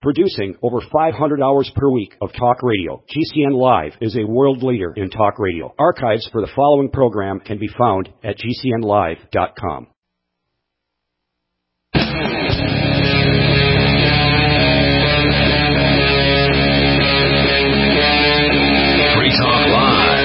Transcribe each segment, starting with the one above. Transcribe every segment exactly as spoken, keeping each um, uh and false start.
Producing over five hundred hours per week of talk radio, G C N Live is a world leader in talk radio. Archives for the following program can be found at G C N live dot com. Free Talk Live.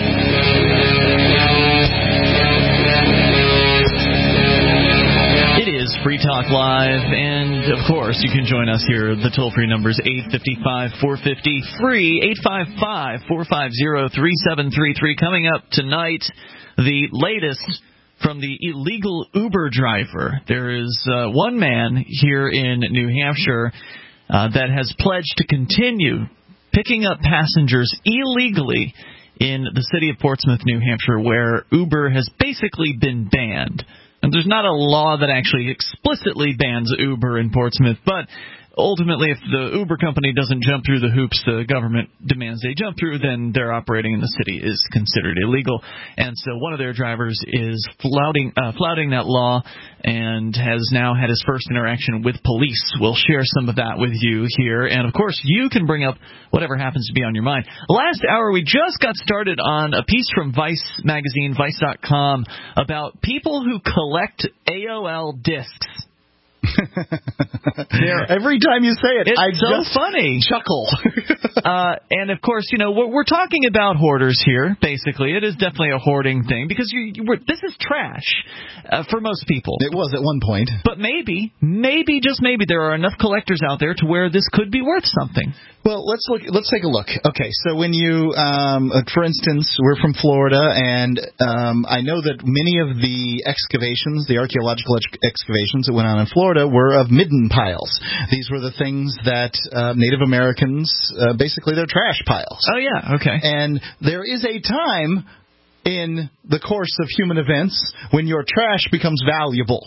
It is Free Talk Live, and of course you can join us here. The toll-free number is eight five five, four five zero, free, eight five five, four five zero, three seven three three. Coming up tonight, the latest from the illegal Uber driver. There is uh, one man here in New Hampshire uh, that has pledged to continue picking up passengers illegally in the city of Portsmouth, New Hampshire, where Uber has basically been banned. And there's not a law that actually explicitly bans Uber in Portsmouth, but ultimately, if the Uber company doesn't jump through the hoops the government demands they jump through, then their operating in the city is considered illegal. And so one of their drivers is flouting, uh, flouting that law and has now had his first interaction with police. We'll share some of that with you here. And, of course, you can bring up whatever happens to be on your mind. Last hour, we just got started on a piece from Vice magazine, vice dot com, about people who collect A O L discs. Every time you say it, it's I so just funny. chuckle. uh, and of course, you know, we're, we're talking about hoarders here. Basically, it is definitely a hoarding thing because you, you were, this is trash uh, for most people. It was at one point, but maybe, maybe just maybe there are enough collectors out there to where this could be worth something. Well, let's look. Let's take a look. Okay, so when you, um, for instance, we're from Florida, and um, I know that many of the excavations, the archaeological ex- excavations that went on in Florida, were of midden piles. These were the things that uh, Native Americans, uh, basically, they're trash piles. Oh yeah, okay. And there is a time in the course of human events when your trash becomes valuable.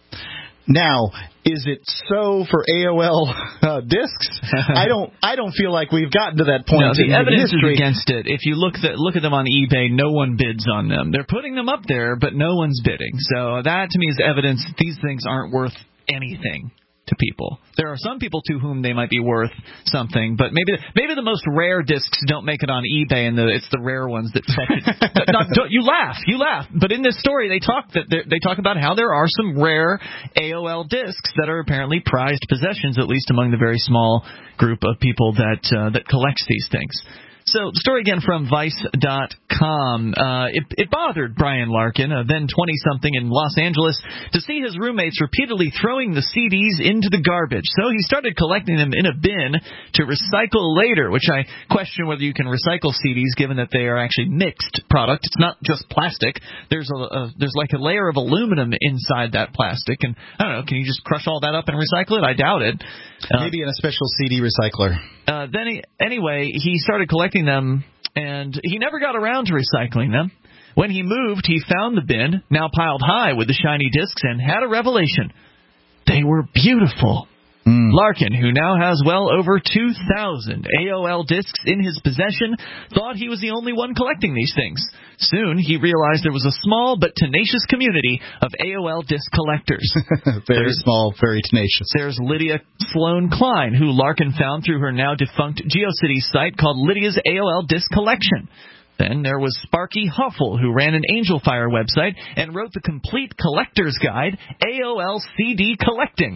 Now, is it so for A O L uh, discs? I don't. I don't feel like we've gotten to that point. No, the in evidence history. is against it. If you look the, look at them on eBay, no one bids on them. They're putting them up there, but no one's bidding. So that to me is evidence that these things aren't worth anything to people. There are some people to whom they might be worth something, but maybe maybe the most rare discs don't make it on eBay, and the, it's the rare ones that fetch it. Not, don't, you laugh, you laugh. But in this story, they talk that they talk about how there are some rare A O L discs that are apparently prized possessions, at least among the very small group of people that uh, that collects these things. So, story again from Vice dot com. Uh, it, it bothered Brian Larkin, a then twenty-something in Los Angeles, to see his roommates repeatedly throwing the C Ds into the garbage. So he started collecting them in a bin to recycle later, which I question whether you can recycle C Ds given that they are actually mixed product. It's not just plastic. There's a, a there's like a layer of aluminum inside that plastic, and I don't know, can you just crush all that up and recycle it? I doubt it. Uh, Maybe in a special C D recycler. Uh, then he, anyway, he started collecting them, and he never got around to recycling them. When he moved, he found the bin, now piled high with the shiny discs, and had a revelation. They were beautiful. Mm. Larkin, who now has well over two thousand A O L discs in his possession, thought he was the only one collecting these things. Soon, he realized there was a small but tenacious community of A O L disc collectors. Very there's, small, very tenacious. There's Lydia Sloan Klein, who Larkin found through her now defunct GeoCities site called Lydia's A O L Disc Collection. Then there was Sparky Huffle, who ran an Angel Fire website and wrote the complete collector's guide, A O L C D Collecting.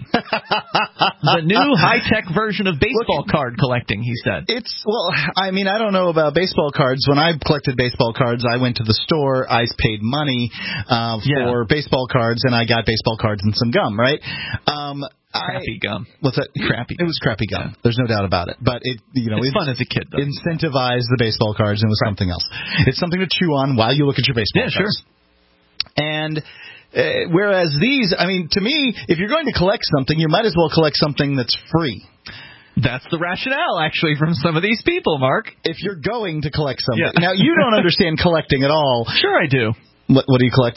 The new high-tech version of baseball Look, card collecting, he said. It's, well, I mean, I don't know about baseball cards. When I collected baseball cards, I went to the store, I paid money uh, for yeah. baseball cards, and I got baseball cards and some gum, right? Um Crappy gum. What's that? Crappy. It was crappy gum. Yeah. There's no doubt about it. But it, you know, it's it fun as a kid, though. Incentivized the baseball cards, and it was right. something else. It's something to chew on while you look at your baseball yeah, cards. Sure. And uh, whereas these, I mean, to me, if you're going to collect something, you might as well collect something that's free. That's the rationale, actually, from some of these people, Mark. If you're going to collect something. Yeah. Now, you don't understand collecting at all. Sure I do. What, what do you collect?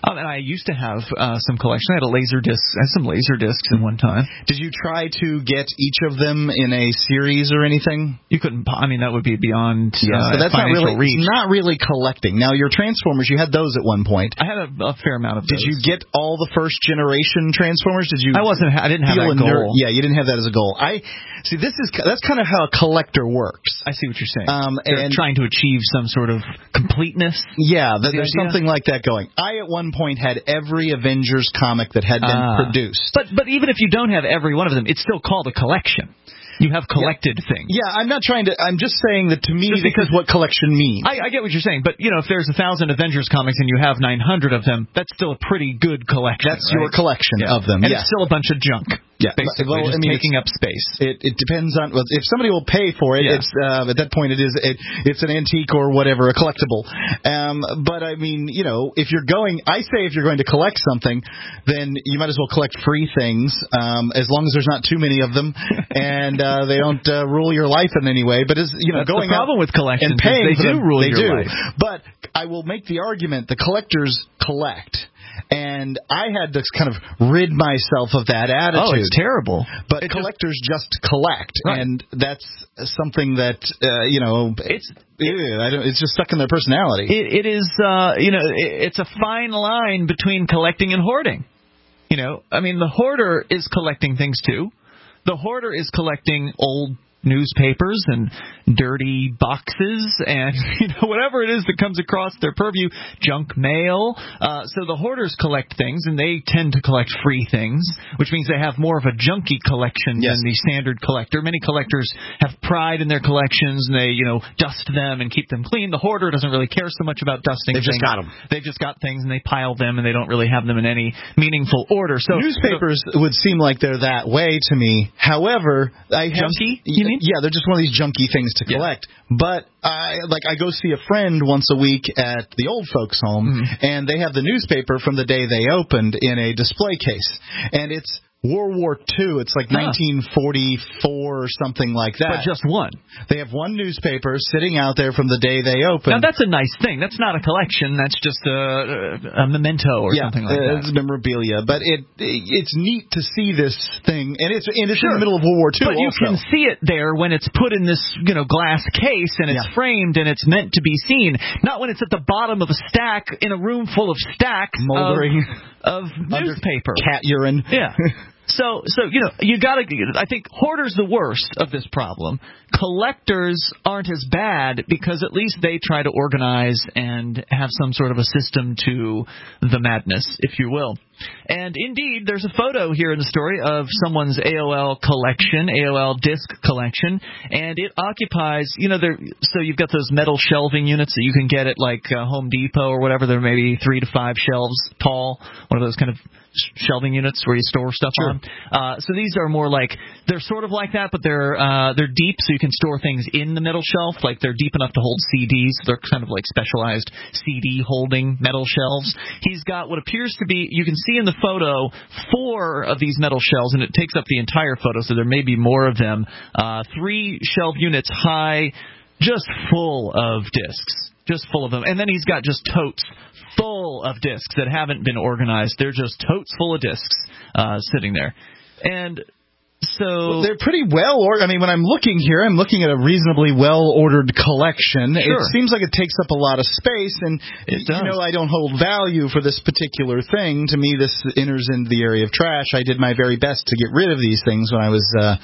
Um, and I used to have uh, some collection. I had a laser disc. I had some laser discs at one time. Did you try to get each of them in a series or anything? You couldn't. I mean, that would be beyond yeah, uh, so that's not financial really reach. not really collecting. Now your Transformers, you had those at one point. I had a, a fair amount of. Did those. you get all the first generation Transformers? Did you? I wasn't. I didn't have that goal. Ner- yeah, you didn't have that as a goal. I see. This is that's kind of how a collector works. I see what you're saying. Um, They're and trying to achieve some sort of completeness. Yeah, that, the there's idea? something like that going. I at one point had every Avengers comic that had been Ah. produced. But but even if you don't have every one of them, it's still called a collection. You have collected yeah. things. Yeah, I'm not trying to. I'm just saying that to me, Just this because is what collection means. I, I get what you're saying, but you know, if there's a thousand Avengers comics and you have nine hundred of them, that's still a pretty good collection. That's right? your collection yeah. of them. And yeah. it's still a bunch of junk. Yeah, basically, well, just I mean, taking up space. It it depends on well, if somebody will pay for it. Yeah. It's uh, at that point it is it, it's an antique or whatever, a collectible. Um, but I mean, you know, if you're going, I say if you're going to collect something, then you might as well collect free things, um, as long as there's not too many of them and uh, they don't uh, rule your life in any way. But as you know, That's going the problem out with collections and paying is they for do them, rule they your do. life. But I will make the argument the collectors collect. And I had to kind of rid myself of that attitude. Oh, it's terrible. But it collectors just, just collect, right. and that's something that uh, you know. It's ew, I don't, it's just stuck in their personality. It, it is, uh, you know, it, it's a fine line between collecting and hoarding. You know, I mean, the hoarder is collecting things too. The hoarder is collecting old newspapers and dirty boxes and you know whatever it is that comes across their purview, junk mail. Uh, so the hoarders collect things, and they tend to collect free things, which means they have more of a junky collection yes. than the standard collector. Many collectors have pride in their collections, and they you know dust them and keep them clean. The hoarder doesn't really care so much about dusting. They've things. just got them. They've just got things, and they pile them, and they don't really have them in any meaningful order. So newspapers so, would seem like they're that way to me. However, I have, junky. You mean? Yeah, they're just one of these junky things to collect. Yeah. But I like I go see a friend once a week at the old folks' home, mm-hmm. and they have the newspaper from the day they opened in a display case, and it's World War Two. It's like huh. nineteen forty-four or something like that. But just one. They have one newspaper sitting out there from the day they opened. Now, that's a nice thing. That's not a collection. That's just a, a memento or yeah, something like uh, that. It's memorabilia. But it it's neat to see this thing, and it's, and it's sure. in the middle of World War Two But also. you can see it there when it's put in this you know glass case, and it's yeah. framed, and it's meant to be seen. Not when it's at the bottom of a stack in a room full of stacks moldering of, of newspaper. Cat urine. Yeah. So, so you know, you got to. I think hoarders the worst of this problem. Collectors aren't as bad because at least they try to organize and have some sort of a system to the madness, if you will. And indeed, there's a photo here in the story of someone's A O L collection, A O L disc collection, and it occupies, you know, there. So you've got those metal shelving units that you can get at like uh, Home Depot or whatever. They're maybe three to five shelves tall. One of those kind of shelving units where you store stuff sure. on. Uh, so these are more like they're sort of like that, but they're uh, they're deep, so you can store things in the middle shelf. Like they're deep enough to hold C Ds. They're kind of like specialized C D holding metal shelves. He's got what appears to be, you can see in the photo, four of these metal shelves, and it takes up the entire photo, so there may be more of them. Uh, three shelf units high, just full of discs. Just full of them. And then he's got just totes full of discs that haven't been organized. They're just totes full of discs uh, sitting there. And so... Well, they're pretty well ordered. I mean, when I'm looking here, I'm looking at a reasonably well-ordered collection. Sure. It seems like it takes up a lot of space, and, it does. you know, I don't hold value for this particular thing. To me, this enters into the area of trash. I did my very best to get rid of these things when I was... Uh,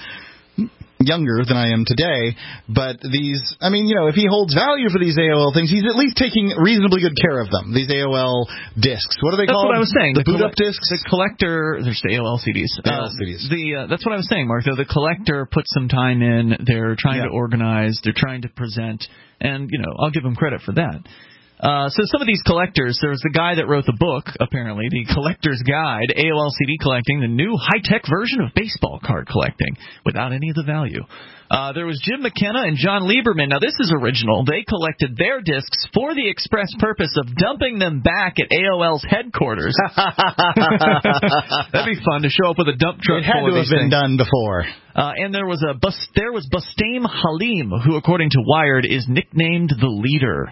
younger than I am today, but these, I mean, you know, if he holds value for these A O L things, he's at least taking reasonably good care of them, these A O L discs. What are they that's called? That's what I was saying. The, the boot-up coll- discs? The collector, there's the A O L C Ds. A O L C Ds. Uh, the, uh, that's what I was saying, Mark, though. The collector puts some time in, they're trying yeah. to organize, they're trying to present, and, you know, I'll give them credit for that. Uh, so some of these collectors, there was the guy that wrote the book, apparently, the Collector's Guide, A O L C D Collecting, the new high-tech version of baseball card collecting, without any of the value. Uh, there was Jim McKenna and John Lieberman. Now, this is original. They collected their discs for the express purpose of dumping them back at A O L's headquarters. That'd be fun to show up with a dump truck. It had full to of have been things. done before. Uh, and there was a bus- there was Bustam Halim, who, according to Wired, is nicknamed the Leader.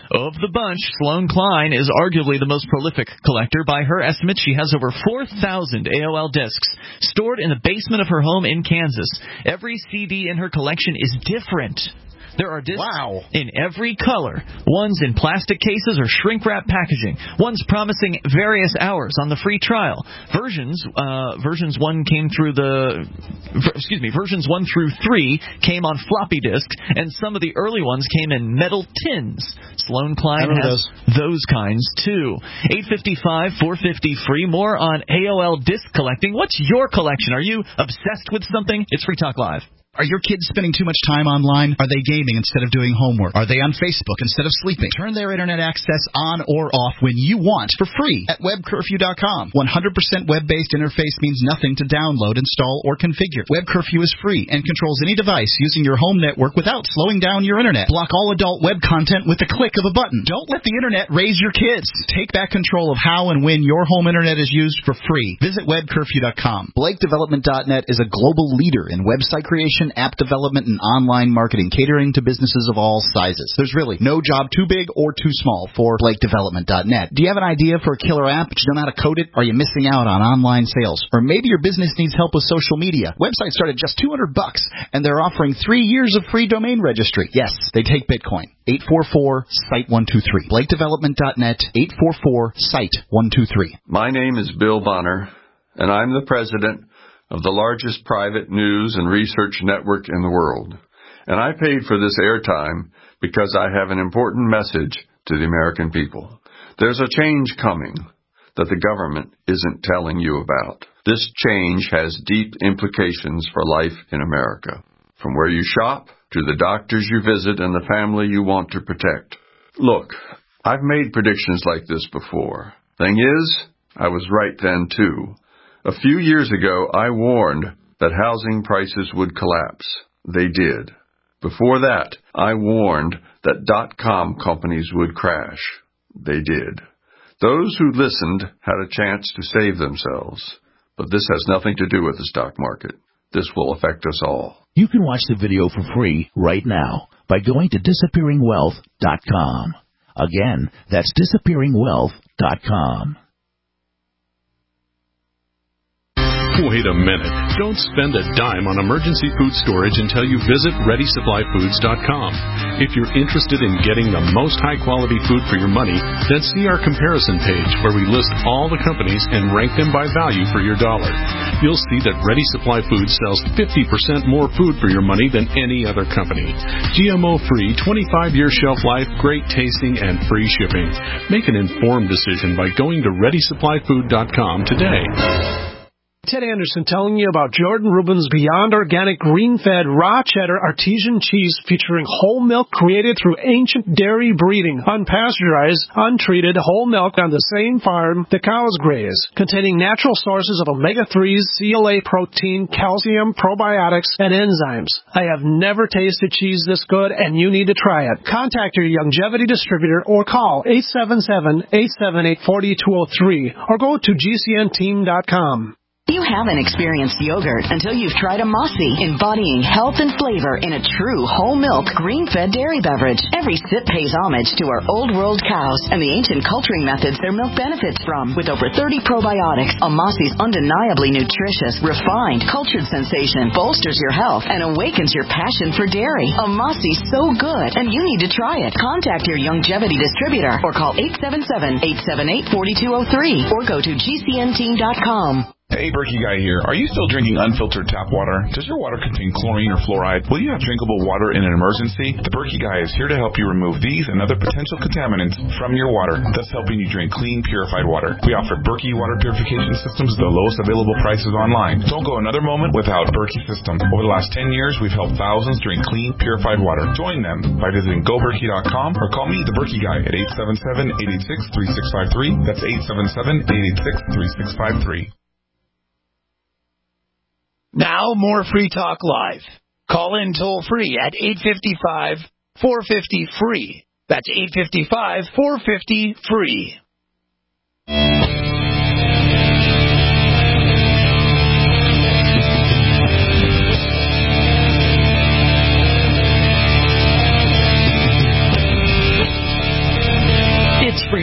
Of the bunch, Sloan Klein is arguably the most prolific collector. By her estimate, she has over four thousand A O L discs stored in the basement of her home in Kansas. Every C D in her collection is different. There are discs wow. in every color, ones in plastic cases or shrink-wrap packaging, ones promising various hours on the free trial. Versions, uh, versions one came through the, excuse me, versions one through three came on floppy disks, and some of the early ones came in metal tins. Sloan Klein has those. those kinds too. eight fifty-five, four fifty free. More on A O L disc collecting. What's your collection? Are you obsessed with something? It's Free Talk Live. Are your kids spending too much time online? Are they gaming instead of doing homework? Are they on Facebook instead of sleeping? Turn their internet access on or off when you want for free at web curfew dot com. one hundred percent web-based interface means nothing to download, install, or configure. Web Curfew is free and controls any device using your home network without slowing down your internet. Block all adult web content with the click of a button. Don't let the internet raise your kids. Take back control of how and when your home internet is used for free. Visit web curfew dot com. Blake Development dot net is a global leader in website creation, app development, and online marketing, catering to businesses of all sizes. There's really no job too big or too small for Blake Development dot net. Do you have an idea for a killer app but you don't know how to code it? Are you missing out on online sales? Or maybe your business needs help with social media? Websites start at just two hundred bucks, and they're offering three years of free domain registry. Yes, they take Bitcoin. eight four four, S I T E one two three. Blake Development dot net, eight four four, S I T E one two three. My name is Bill Bonner, and I'm the president of the largest private news and research network in the world. And I paid for this airtime because I have an important message to the American people. There's a change coming that the government isn't telling you about. This change has deep implications for life in America, from where you shop to the doctors you visit and the family you want to protect. Look, I've made predictions like this before. Thing is, I was right then too. A few years ago, I warned that housing prices would collapse. They did. Before that, I warned that dot-com companies would crash. They did. Those who listened had a chance to save themselves. But this has nothing to do with the stock market. This will affect us all. You can watch the video for free right now by going to disappearing wealth dot com. Again, that's disappearing wealth dot com. Wait a minute. Don't spend a dime on emergency food storage until you visit ready supply foods dot com. If you're interested in getting the most high-quality food for your money, then see our comparison page where we list all the companies and rank them by value for your dollar. You'll see that Ready Supply Foods sells fifty percent more food for your money than any other company. G M O-free, twenty-five year shelf life, great tasting, and free shipping. Make an informed decision by going to ready supply food dot com today. Ted Anderson telling you about Jordan Rubin's Beyond Organic Green-Fed Raw Cheddar Artesian Cheese featuring whole milk created through ancient dairy breeding, unpasteurized, untreated whole milk on the same farm the cows graze, containing natural sources of omega threes, C L A protein, calcium, probiotics, and enzymes. I have never tasted cheese this good, and you need to try it. Contact your Youngevity distributor or call eight seven seven, eight seven eight, four two zero three or go to G C N team dot com. You haven't experienced yogurt until you've tried a Mossy, embodying health and flavor in a true whole milk, green-fed dairy beverage. Every sip pays homage to our old world cows and the ancient culturing methods their milk benefits from. With over thirty probiotics, a Mossy's undeniably nutritious, refined, cultured sensation bolsters your health and awakens your passion for dairy. A Mossy's so good, and you need to try it. Contact your Youngevity distributor or call eight seven seven, eight seven eight, four two zero three or go to G C N team dot com. Hey, Berkey Guy here. Are you still drinking unfiltered tap water? Does your water contain chlorine or fluoride? Will you have drinkable water in an emergency? The Berkey Guy is here to help you remove these and other potential contaminants from your water, thus helping you drink clean, purified water. We offer Berkey water purification systems at the lowest available prices online. Don't go another moment without Berkey system. Over the last ten years, we've helped thousands drink clean, purified water. Join them by visiting go berkey dot com or call me, the Berkey Guy, at eight seven seven, eight eight six, three six five three. That's eight seven seven, eight eight six, three six five three. Now, more Free Talk Live. Call in toll-free at eight five five, four five zero, free. That's eight five five, four five zero, free.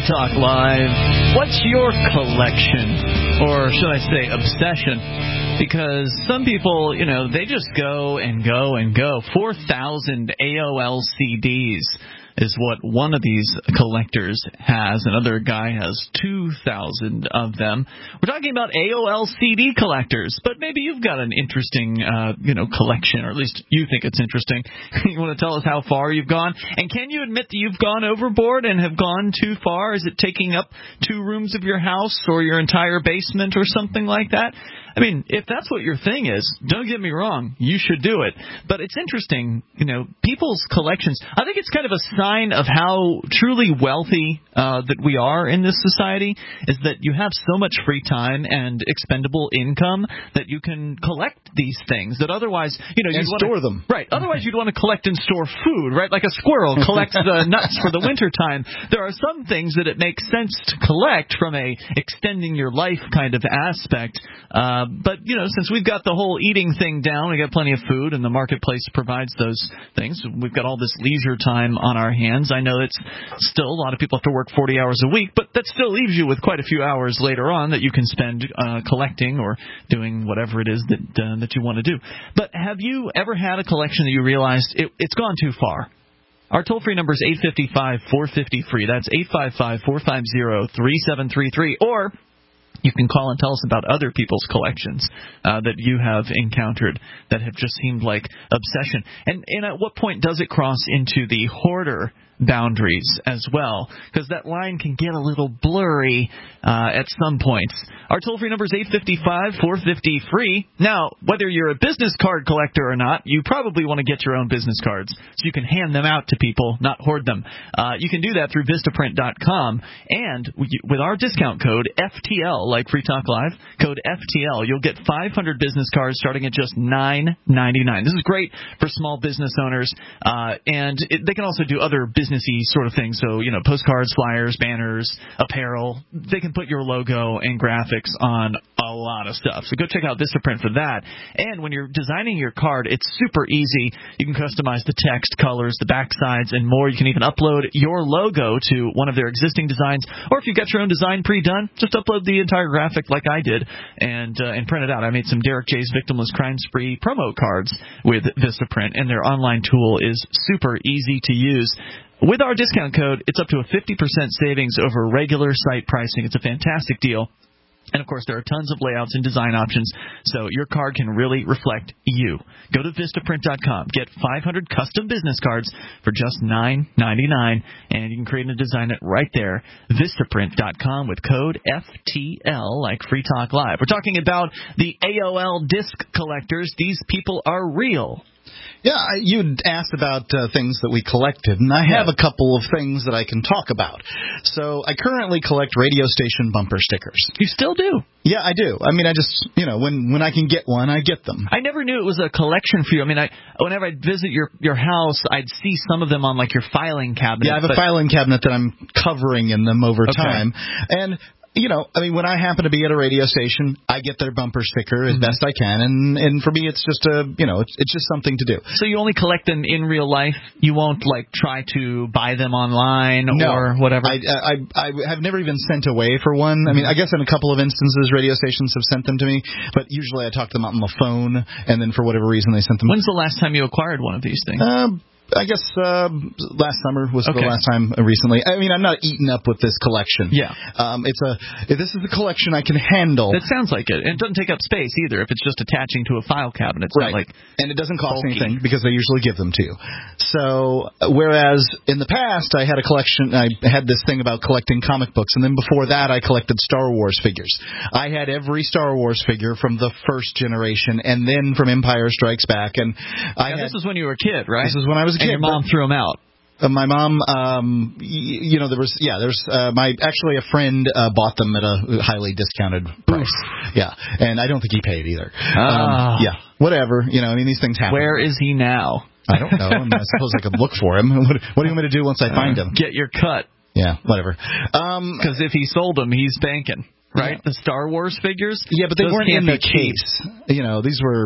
Free Talk Live. What's your collection? Or should I say obsession? Because some people, you know, they just go and go and go. four thousand A O L C Ds is what one of these collectors has. Another guy has two thousand of them. We're talking about A O L C D collectors, but maybe you've got an interesting, uh, you know, collection, or at least you think it's interesting. You want to tell us how far you've gone? And can you admit that you've gone overboard and have gone too far? Is it taking up two rooms of your house or your entire basement or something like that? I mean, if that's what your thing is, don't get me wrong, you should do it. But it's interesting, you know, people's collections. I think it's kind of a sign of how truly wealthy uh, that we are in this society, is that you have so much free time and expendable income that you can collect these things that otherwise, you know, and you'd store wanna, them. Right. Otherwise, you'd want to collect and store food, right? Like a squirrel collects the nuts for the winter time. There are some things that it makes sense to collect from a extending your life kind of aspect. Uh, but, you know, since we've got the whole eating thing down, we got plenty of food, and the marketplace provides those things. We've got all this leisure time on our hands. I know it's still a lot of people have to work forty hours a week, but that still leaves you with quite a few hours later on that you can spend uh, collecting or doing whatever it is that uh, that you want to do. But have you ever had a collection that you realized it, it's gone too far? Our toll-free number is eight five five, four five zero, free. That's eight five five, four five zero, three seven three three. Or you can call and tell us about other people's collections uh, that you have encountered that have just seemed like obsession. And, and at what point does it cross into the hoarder boundaries as well? Because that line can get a little blurry uh, at some points. Our toll-free number is eight five five, four five zero, free. Now, whether you're a business card collector or not, you probably want to get your own business cards so you can hand them out to people, not hoard them. Uh, you can do that through Vistaprint dot com, and with our discount code F T L, like Free Talk Live, code F T L, you'll get five hundred business cards starting at just nine ninety-nine. This is great for small business owners, uh, and it, they can also do other businessy sort of things. So, you know, postcards, flyers, banners, apparel. They can put your logo and graphics on a lot of stuff. So go check out Vistaprint for that. And when you're designing your card, it's super easy. You can customize the text, colors, the back sides, and more. You can even upload your logo to one of their existing designs. Or if you've got your own design pre-done, just upload the entire graphic like I did and uh, and print it out. I made some Derek J's Victimless Crime Spree promo cards with Vistaprint, and their online tool is super easy to use. With our discount code, it's up to a fifty percent savings over regular site pricing. It's a fantastic deal. And, of course, there are tons of layouts and design options, so your card can really reflect you. Go to Vistaprint dot com. Get five hundred custom business cards for just nine ninety-nine, and you can create and design it right there. Vistaprint dot com with code F T L, like Free Talk Live. We're talking about the A O L disc collectors. These people are real. Yeah, you'd asked about uh, things that we collected, and I have yeah. a couple of things that I can talk about. So I currently collect radio station bumper stickers. You still do? Yeah, I do. I mean, I just, you know, when, when I can get one, I get them. I never knew it was a collection for you. I mean, I whenever I'd visit your, your house, I'd see some of them on, like, your filing cabinet. Yeah, I have but... a filing cabinet that I'm covering in them over okay. time. And... You know, I mean, when I happen to be at a radio station, I get their bumper sticker as mm-hmm. best I can, and and for me, it's just a, you know, it's it's just something to do. So you only collect them in real life? You won't like try to buy them online no, or whatever? I, I I have never even sent away for one. Mm-hmm. I mean, I guess in a couple of instances, radio stations have sent them to me, but usually I talk to them on the phone, and then for whatever reason, they sent them. When's the last time you acquired one of these things? Um. I guess uh, last summer was okay. the last time recently. I mean, I'm not eating up with this collection. Yeah. Um, it's a this is a collection I can handle. It sounds like it. And it doesn't take up space either if it's just attaching to a file cabinet. It's right. not like and it doesn't cost bulky. anything because they usually give them to you. So, whereas in the past I had a collection, I had this thing about collecting comic books, and then before that I collected Star Wars figures. I had every Star Wars figure from the first generation, and then from Empire Strikes Back. And I yeah, had, this was when you were a kid, right? This is when I was a kid. And your mom threw them out. Uh, my mom, um, y- you know, there was, yeah, there's, uh, my, actually a friend, uh, bought them at a highly discounted price. Oof. Yeah. And I don't think he paid either. Ah. Um, yeah. Whatever. You know, I mean, these things happen. Where is he now? I don't know. I, mean, I suppose I could look for him. What, what do you want me to do once I find him? Get your cut. Yeah, whatever. Um, Because if he sold them, he's banking, right? Yeah. The Star Wars figures? Yeah, but they Those weren't in be the case. You know, these were...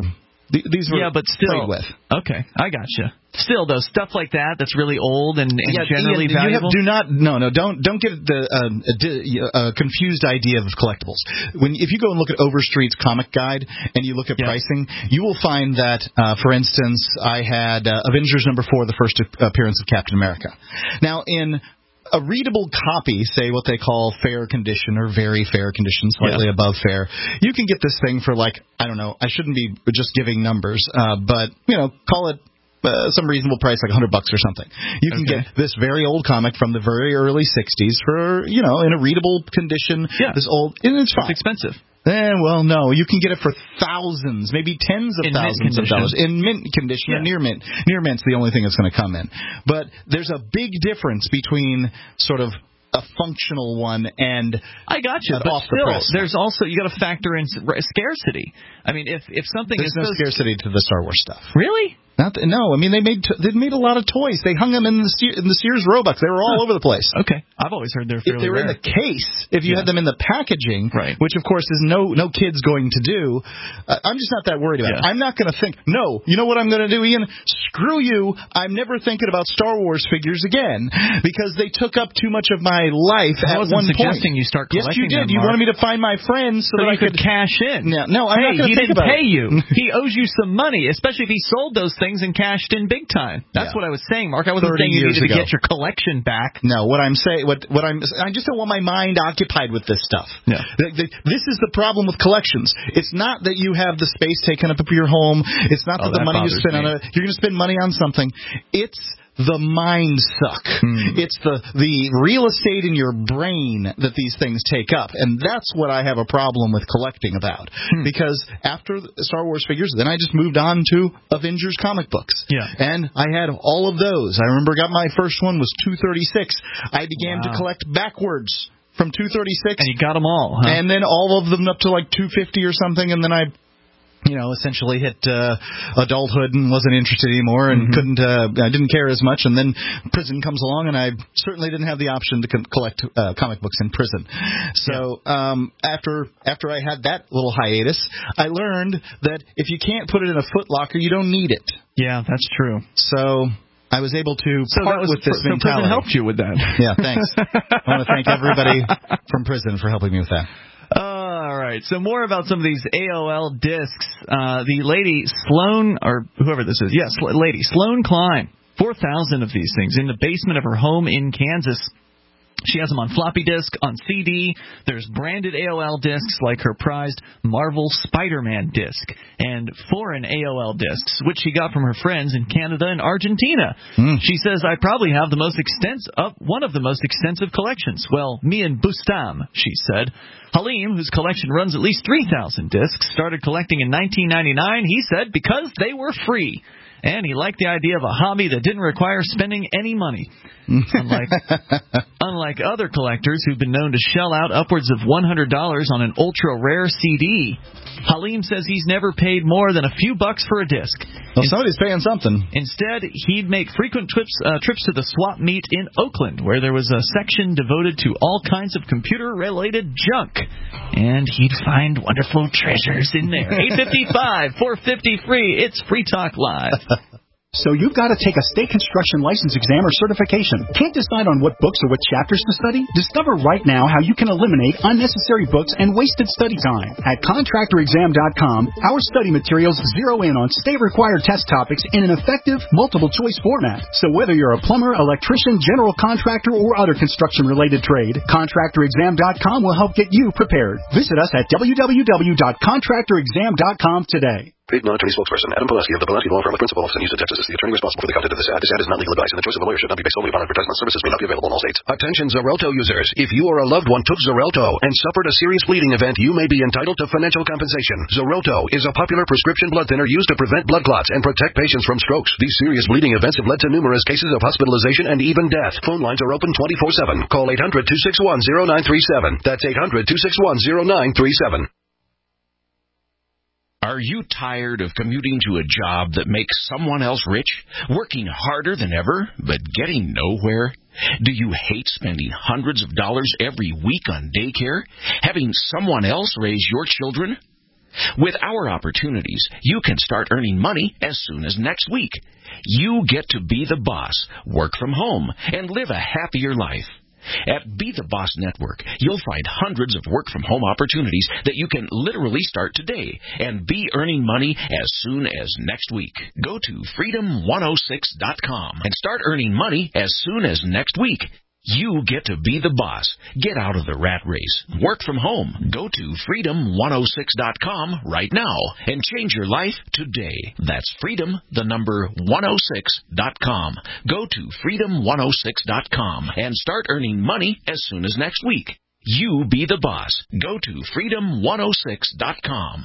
Th- these were yeah, but still, played with. Okay, I gotcha. Still, though, stuff like that that's really old and, and yeah, generally Ian, valuable. You have, do not, no, no, don't, don't get the uh, a, a confused idea of collectibles. When if you go and look at Overstreet's comic guide and you look at yeah. pricing, you will find that, uh, for instance, I had uh, Avengers number four, the first appearance of Captain America. Now, in a readable copy, say what they call fair condition or very fair condition, slightly yeah. above fair, you can get this thing for like, I don't know, I shouldn't be just giving numbers, uh, but, you know, call it Uh, some reasonable price, like a hundred bucks or something. You can okay. get this very old comic from the very early sixties for, you know, in a readable condition. Yeah. This old, and it's fine. It's expensive. Eh, well, no, you can get it for thousands, maybe tens of in thousands of dollars in mint condition yeah. or near mint. Near mint's the only thing that's going to come in. But there's a big difference between sort of a functional one and I got you, but still, the there's also you got to factor in scarcity. I mean, if if something there's is no so scarcity to the Star Wars stuff. Really? Not the, no, I mean they made they made a lot of toys. They hung them in the in the Sears Roebuck. They were all huh. over the place. Okay, I've always heard they're fairly if they were rare. in the case. If you yeah. had them in the packaging, right. which of course is no no kid's going to do. Uh, I'm just not that worried about yeah. it. I'm not going to think. No, you know what I'm going to do, Ian? Screw you. I'm never thinking about Star Wars figures again because they took up too much of my life I at one point. Suggesting you start collecting yes, you did. them, you wanted me to find my friends so, so that I you could, could cash in. No, no I'm hey, not going to he think didn't about pay it. you. He owes you some money, especially if he sold those things and cashed in big time. That's yeah. what I was saying, Mark. I wasn't saying you needed ago. to get your collection back. No, what I'm saying, what what I'm, I just don't want my mind occupied with this stuff. Yeah. The, the, this is the problem with collections. It's not that you have the space taken up of your home. It's not oh, that the that money you spend me. on a, you're going to spend money on something. It's the mind suck. Hmm. It's the the real estate in your brain that these things take up, and that's what I have a problem with collecting about. Hmm. Because after Star Wars figures, then I just moved on to Avengers comic books. Yeah. And I had all of those. I remember got my first one was two thirty-six. I began wow. to collect backwards from two thirty-six. And you got them all, huh? And then all of them up to like two fifty or something, and then I you know, essentially hit uh, adulthood and wasn't interested anymore and mm-hmm. couldn't, uh, I didn't care as much. And then prison comes along, and I certainly didn't have the option to co- collect uh, comic books in prison. So yeah. um, after after I had that little hiatus, I learned that if you can't put it in a Foot Locker, you don't need it. Yeah, that's true. So I was able to so part was, with this so mentality. Prison helped you with that. Yeah, thanks. I want to thank everybody from prison for helping me with that. All right, so more about some of these A O L discs. Uh, the lady Sloan, or whoever this is, yes, lady Sloan Klein, four thousand of these things in the basement of her home in Kansas. She has them on floppy disk, on C D. There's branded A O L discs like her prized Marvel Spider-Man disc, and foreign A O L discs, which she got from her friends in Canada and Argentina. Mm. She says, I probably have the most extensive, uh, one of the most extensive collections. Well, me and Bustam, she said. Halim, whose collection runs at least three thousand discs, started collecting in nineteen ninety-nine, he said, because they were free. And he liked the idea of a hobby that didn't require spending any money. Unlike, unlike other collectors who've been known to shell out upwards of one hundred dollars on an ultra-rare C D, Halim says he's never paid more than a few bucks for a disc. Well, In- somebody's paying something. Instead, he'd make frequent trips, uh, trips to the swap meet in Oakland, where there was a section devoted to all kinds of computer-related junk. And he'd find wonderful treasures in there. eight fifty-five, four fifty free. It's Free Talk Live. So you've got to take a state construction license exam or certification. Can't decide on what books or what chapters to study? Discover right now how you can eliminate unnecessary books and wasted study time. At contractor exam dot com, our study materials zero in on state-required test topics in an effective, multiple-choice format. So whether you're a plumber, electrician, general contractor, or other construction-related trade, contractor exam dot com will help get you prepared. Visit us at w w w dot contractor exam dot com today. Paid non-attorney spokesperson Adam Pulaski of the Pulaski Law Firm of Principal Office in Houston, Texas is the attorney responsible for the content of this ad. This ad is not legal advice, and the choice of a lawyer should not be based solely upon advertisement. Services may not be available in all states. Attention Xarelto users. If you or a loved one took Xarelto and suffered a serious bleeding event, you may be entitled to financial compensation. Xarelto is a popular prescription blood thinner used to prevent blood clots and protect patients from strokes. These serious bleeding events have led to numerous cases of hospitalization and even death. Phone lines are open twenty-four seven. Call eight hundred, two six one, zero nine three seven. That's eight hundred, two six one, zero nine three seven. Are you tired of commuting to a job that makes someone else rich, working harder than ever, but getting nowhere? Do you hate spending hundreds of dollars every week on daycare, having someone else raise your children? With our opportunities, you can start earning money as soon as next week. You get to be the boss, work from home, and live a happier life. At Be the Boss Network, you'll find hundreds of work-from-home opportunities that you can literally start today and be earning money as soon as next week. Go to freedom one oh six dot com and start earning money as soon as next week. You get to be the boss. Get out of the rat race. Work from home. Go to freedom one oh six dot com right now and change your life today. That's freedom, the number one oh six dot com. Go to freedom one oh six dot com and start earning money as soon as next week. You be the boss. Go to freedom one oh six dot com.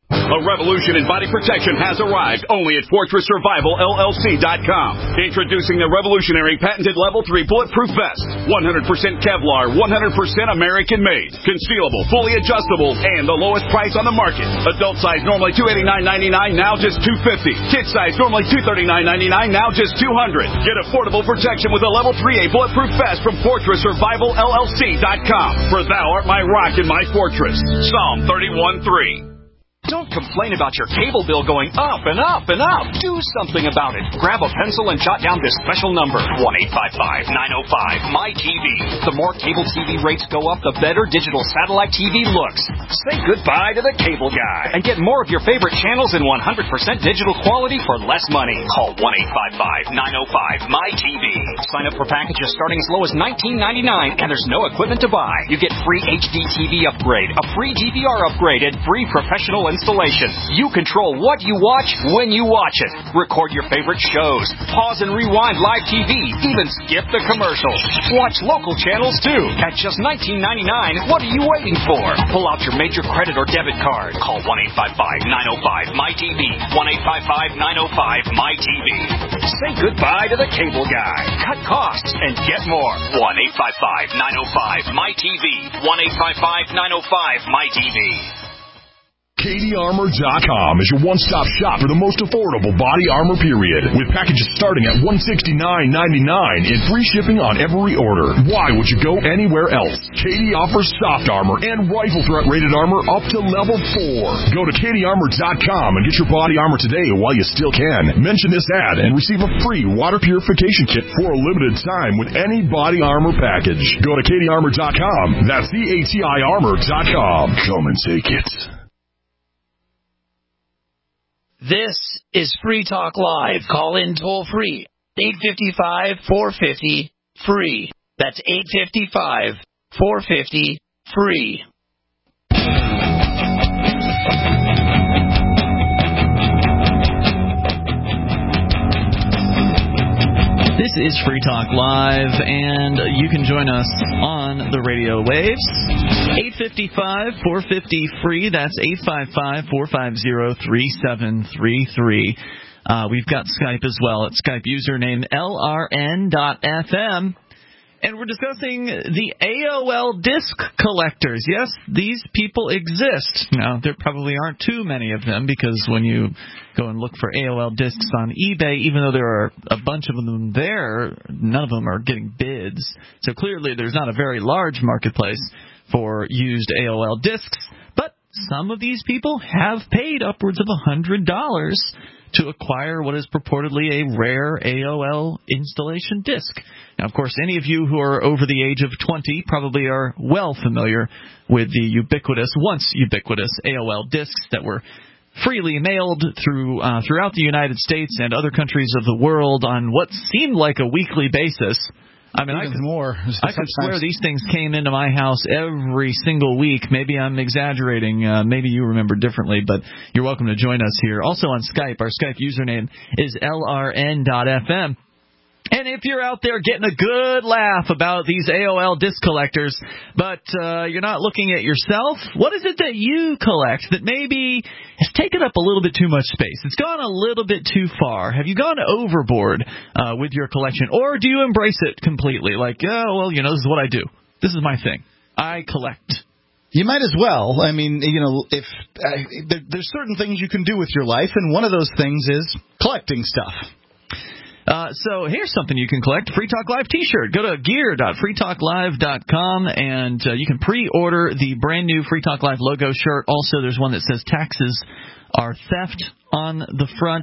A revolution in body protection has arrived only at Fortress Survival L L C dot com. Introducing the revolutionary patented Level three Bulletproof Vest. one hundred percent Kevlar, one hundred percent American-made. Concealable, fully adjustable, and the lowest price on the market. Adult size normally two hundred eighty-nine ninety-nine, now just two hundred fifty dollars. Kid size normally two hundred thirty-nine ninety-nine, now just two hundred dollars. Get affordable protection with a Level three A Bulletproof Vest from Fortress Survival L L C dot com. For thou art my rock and my fortress. Psalm thirty-one three. Don't complain about your cable bill going up and up and up. Do something about it. Grab a pencil and jot down this special number, one eight five five, nine oh five, M Y T V. The more cable T V rates go up, the better digital satellite T V looks. Say goodbye to the cable guy and get more of your favorite channels in one hundred percent digital quality for less money. Call one eight five five, nine oh five, M Y T V. Sign up for packages starting as low as nineteen ninety-nine, and there's no equipment to buy. You get free H D T V upgrade, a free D V R upgrade, and free professional installation. You control what you watch when you watch it. Record your favorite shows. Pause and rewind live T V. Even skip the commercials. Watch local channels too. At just nineteen ninety-nine, what are you waiting for? Pull out your major credit or debit card. Call one eight five five, nine oh five, M Y T V. one eight five five, nine oh five, M Y T V. Say goodbye to the cable guy. Cut costs and get more. one eight five five, nine oh five, M Y T V. one eight five five, nine oh five, M Y T V. Katie Armor dot com is your one-stop shop for the most affordable body armor period, with packages starting at one hundred sixty-nine ninety-nine and free shipping on every order. Why would you go anywhere else? Katie offers soft armor and rifle threat rated armor up to level four. Go to Katie Armor dot com and get your body armor today while you still can. Mention this ad and receive a free water purification kit for a limited time with any body armor package. Go to Katie Armor dot com. That's C A T I Armor dot com. Come and take it. This is Free Talk Live. Call in toll free. eight five five, four five zero, free. That's eight five five, four five zero, free. This is Free Talk Live, and you can join us on the radio waves. eight five five, four five zero, free. That's eight five five, four five zero, three seven three three. Uh, we've got Skype as well. It's Skype username L R N dot F M. And we're discussing the A O L disc collectors. Yes, these people exist. Now, there probably aren't too many of them, because when you go and look for A O L discs on eBay, even though there are a bunch of them there, none of them are getting bids. So clearly there's not a very large marketplace for used A O L discs. But some of these people have paid upwards of one hundred dollars to acquire what is purportedly a rare A O L installation disc. Now, of course, any of you who are over the age of twenty probably are well familiar with the ubiquitous, once ubiquitous A O L discs that were freely mailed through uh, throughout the United States and other countries of the world on what seemed like a weekly basis. I mean, I could, more. I could swear these things came into my house every single week. Maybe I'm exaggerating. Uh, maybe you remember differently, but you're welcome to join us here. Also on Skype, our Skype username is L R N dot F M. And if you're out there getting a good laugh about these A O L disc collectors, but uh, you're not looking at yourself, what is it that you collect that maybe has taken up a little bit too much space? It's gone a little bit too far. Have you gone overboard uh, with your collection? Or do you embrace it completely? Like, oh, well, you know, this is what I do. This is my thing. I collect. You might as well. I mean, you know, if uh, there, there's certain things you can do with your life, and one of those things is collecting stuff. Uh, so here's something you can collect, Free Talk Live t-shirt. Go to gear dot free talk live dot com, and uh, you can pre-order the brand new Free Talk Live logo shirt. Also, there's one that says taxes are theft on the front.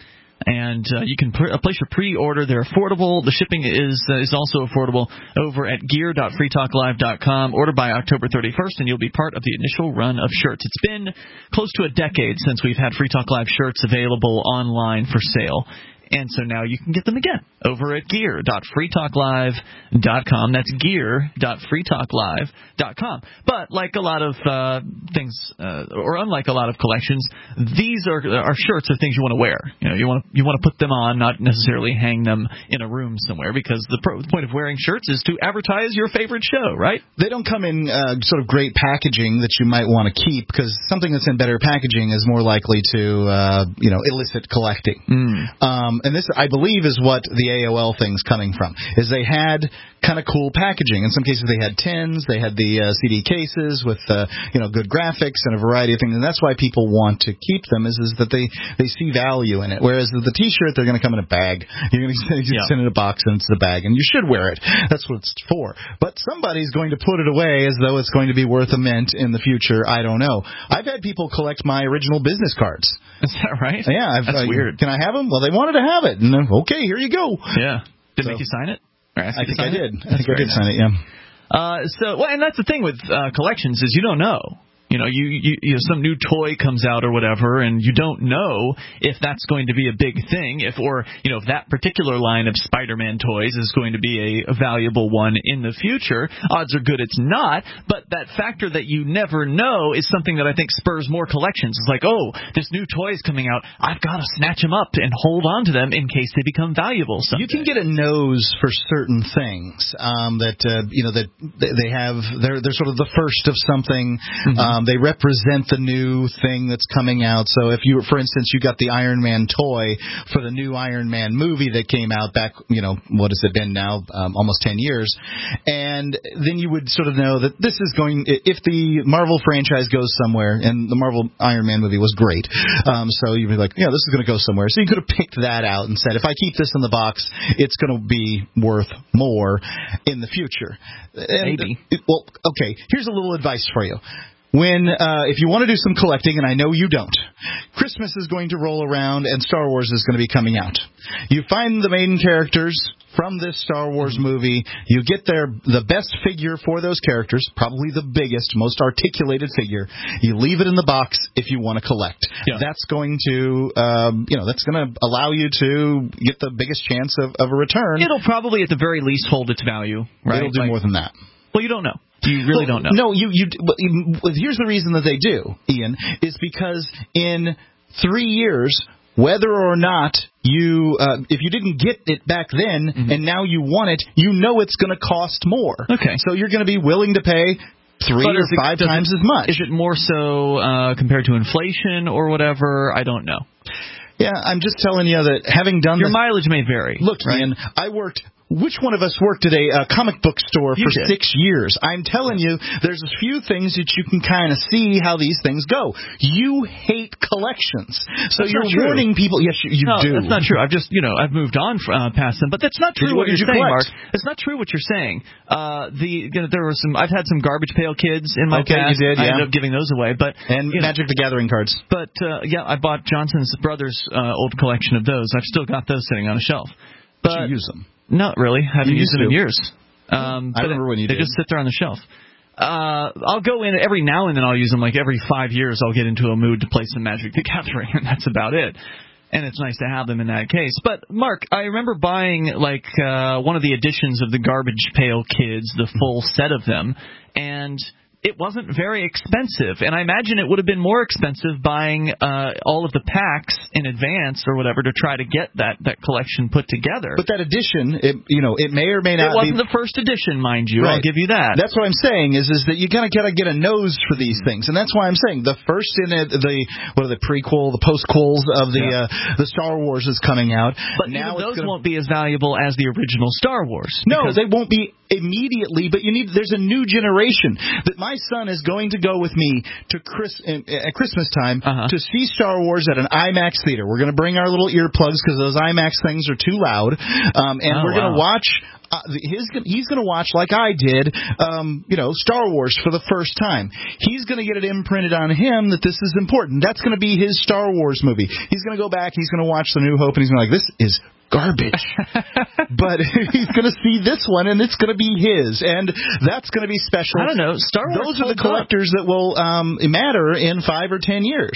And uh, you can pr- place your pre-order. They're affordable. The shipping is uh, is also affordable over at gear dot free talk live dot com. Order by October thirty-first, and you'll be part of the initial run of shirts. It's been close to a decade since we've had Free Talk Live shirts available online for sale. And so now you can get them again over at gear dot free talk live dot com. That's gear dot free talk live dot com. But like a lot of uh, things, uh, or unlike a lot of collections, these are are shirts or things you want to wear. You know, you want to you want to put them on, not necessarily hang them in a room somewhere, because the, pro- the point of wearing shirts is to advertise your favorite show, right? They don't come in uh, sort of great packaging that you might want to keep, because something that's in better packaging is more likely to uh, you know illicit collecting. Mm. Um, and this, I believe, is what the A O L thing's coming from, is they had kind of cool packaging. In some cases, they had tins, they had the uh, C D cases with uh, you know good graphics and a variety of things, and that's why people want to keep them, is, is that they, they see value in it. Whereas the T-shirt, they're going to come in a bag. You're going to yeah. send it in a box, and it's the bag, and you should wear it. That's what it's for. But somebody's going to put it away as though it's going to be worth a mint in the future. I don't know. I've had people collect my original business cards. Is that right? Yeah. I've, That's uh, weird. Can I have them? Well, they wanted to have it. And then, okay, here you go. Yeah. Did So, make you sign it? Or ask I you to think I sign did. It? I think I did nice. sign it, yeah. Uh, so, well, and that's the thing with uh, collections, is you don't know. You know, you, you, you know, some new toy comes out or whatever, and you don't know if that's going to be a big thing, if or you know if that particular line of Spider-Man toys is going to be a, a valuable one in the future. Odds are good it's not, but that factor that you never know is something that I think spurs more collections. It's like, oh, this new toy is coming out, I've got to snatch them up and hold on to them in case they become valuable someday. You can get a nose for certain things um, that uh, you know that they have. They're they're sort of the first of something. Mm-hmm. Um, they represent the new thing that's coming out. So if you, for instance, you got the Iron Man toy for the new Iron Man movie that came out back, you know, what has it been now, um, almost ten years, and then you would sort of know that this is going. If the Marvel franchise goes somewhere, and the Marvel Iron Man movie was great, um, so you'd be like, yeah, this is going to go somewhere. So you could have picked that out and said, if I keep this in the box, it's going to be worth more in the future. And, Maybe. It, well, okay. Here's a little advice for you. When, uh, if you want to do some collecting, and I know you don't, Christmas is going to roll around and Star Wars is going to be coming out. You find the main characters from this Star Wars movie. You get their the best figure for those characters, probably the biggest, most articulated figure. You leave it in the box if you want to collect. Yeah. That's going to, um, you know, that's going to allow you to get the biggest chance of, of a return. It'll probably at the very least hold its value, right? It'll do like, more than that. Well, you don't know. You really well, don't know. No, you you. Well, here's the reason that they do, Ian, is because in three years, whether or not you, uh, if you didn't get it back then, mm-hmm. and now you want it, you know it's going to cost more. Okay. So you're going to be willing to pay three but or it, five times it, as much. Is it more so uh, compared to inflation or whatever? I don't know. Yeah, I'm just telling you that having done your the, mileage may vary. Look, right? Ian, I worked. Which one of us worked at a uh, comic book store You for did. six years? I'm telling you, there's a few things that you can kind of see how these things go. You hate collections, so that's you're not true. warning people. Yes, you, you no, do. That's not true. I've just, you know, I've moved on uh, past them, but that's not true. What What did you're you saying, collect? Mark. It's not true what you're saying. Uh, the you know, there were some. I've had some Garbage Pail Kids in my Okay, past. you did, I yeah. ended up giving those away, but and you Magic know, the Gathering cards. But uh, yeah, I bought Johnson's Brothers' uh, old collection of those. I've still got those sitting on a shelf. But you use them. Not really. Haven't You used used them in to. years. Um, I remember when you they did. just sit there on the shelf. Uh, I'll go in every now and then. I'll use them. Like every five years, I'll get into a mood to play some Magic the Gathering, and that's about it. And it's nice to have them in that case. But Mark, I remember buying like uh, one of the editions of the Garbage Pail Kids, the full set of them, and it wasn't very expensive, and I imagine it would have been more expensive buying uh, all of the packs in advance or whatever to try to get that, that collection put together. But that edition, it, you know, it may or may not be... It wasn't be... the first edition, mind you. Right. I'll give you that. That's what I'm saying, is is that you gotta, gotta get a nose for these things, and that's why I'm saying the first in it, the, what are the prequel, the postquels of the yeah. uh, the Star Wars is coming out. But now those gonna... won't be as valuable as the original Star Wars. No, they won't be immediately, but you need. There's a new generation. That my my son is going to go with me to Chris uh, at Christmas time uh-huh. to see Star Wars at an IMAX theater. We're going to bring our little earplugs because those IMAX things are too loud, um, and oh, we're going to wow. watch. Uh, his, he's going to watch, like I did, um, you know, Star Wars for the first time. He's going to get it imprinted on him that this is important. That's going to be his Star Wars movie. He's going to go back, he's going to watch The New Hope, and he's going to be like, this is garbage. But he's going to see this one, and it's going to be his. And that's going to be special. I don't know. Star Wars Those are the collectors up. that will um, matter in five or ten years.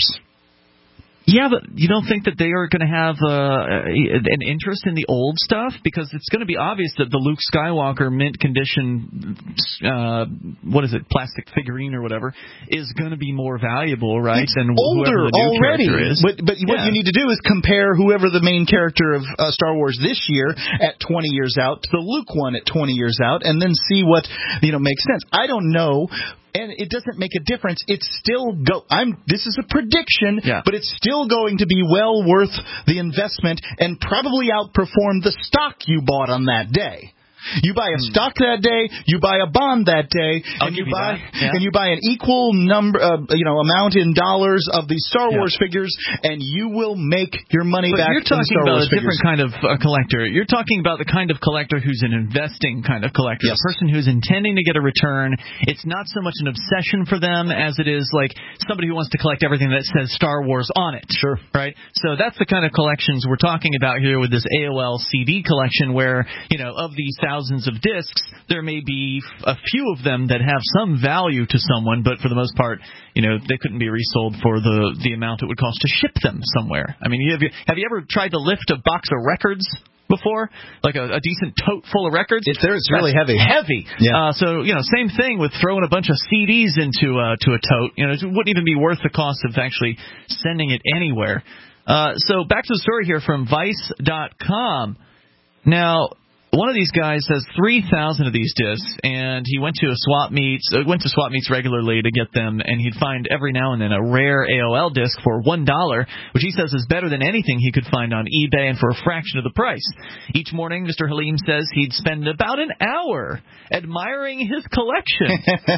Yeah, but you don't think that they are going to have uh, an interest in the old stuff? Because it's going to be obvious that the Luke Skywalker mint condition, uh, what is it, plastic figurine or whatever, is going to be more valuable, right? It's than older whoever the new already. character is. But, but yeah. what you need to do is compare whoever the main character of uh, Star Wars this year at twenty years out to the Luke one at twenty years out, and then see what you know makes sense. I don't know. And it doesn't make a difference. It's still go. I'm. This is a prediction, yeah. but it's still going to be well worth the investment and probably outperform the stock you bought on that day. You buy a stock that day, you buy a bond that day, I'll and you you buy yeah. and you buy an equal number, uh, you know, amount in dollars of these Star yeah. Wars figures, and you will make your money but back. You're talking Star about Wars a different figures. kind of uh, collector. You're talking about the kind of collector who's an investing kind of collector, yes. a person who's intending to get a return. It's not so much an obsession for them as it is like somebody who wants to collect everything that says Star Wars on it. Sure. Right? So that's the kind of collections we're talking about here with this A O L C D collection where, you know, of these thousands of discs, there may be a few of them that have some value to someone, but for the most part, you know, they couldn't be resold for the the amount it would cost to ship them somewhere. I mean, have you, have you ever tried to lift a box of records before, like a, a decent tote full of records? It's there. It's really That's heavy. Heavy. Yeah. Uh, so you know, same thing with throwing a bunch of C Ds into uh, to a tote. You know, it wouldn't even be worth the cost of actually sending it anywhere. Uh, so back to the story here from Vice dot com. Now, one of these guys has three thousand of these discs, and he went to a swap meets, uh, went to swap meets regularly to get them, and he'd find every now and then a rare A O L disc for one dollar, which he says is better than anything he could find on eBay and for a fraction of the price. Each morning, Mister Halim says he'd spend about an hour admiring his collection,